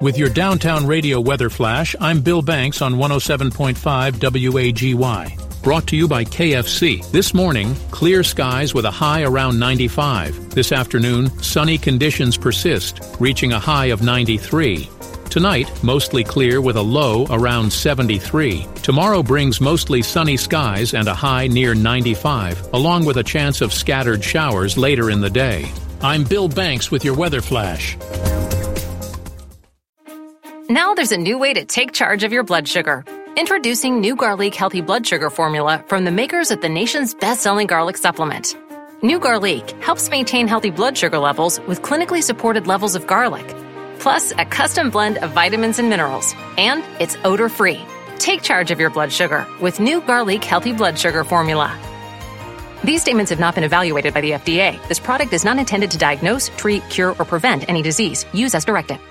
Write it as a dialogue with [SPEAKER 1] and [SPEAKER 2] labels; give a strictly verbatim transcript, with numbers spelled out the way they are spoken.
[SPEAKER 1] With your downtown radio weather flash, I'm Bill Banks on one oh seven point five W A G Y. Brought to you by K F C. This morning, clear skies with a high around ninety-five. This afternoon, sunny conditions persist, reaching a high of ninety-three. Tonight, mostly clear with a low around seventy-three. Tomorrow brings mostly sunny skies and a high near ninety-five, along with a chance of scattered showers later in the day. I'm Bill Banks with your weather flash.
[SPEAKER 2] Now there's a new way to take charge of your blood sugar. Introducing new Garlic Healthy Blood Sugar Formula from the makers of the nation's best-selling garlic supplement. New Garlic helps maintain healthy blood sugar levels with clinically supported levels of garlic, plus a custom blend of vitamins and minerals, and it's odor-free. Take charge of your blood sugar with new Garlic Healthy Blood Sugar Formula. These statements have not been evaluated by the F D A. This product is not intended to diagnose, treat, cure, or prevent any disease. Use as directed.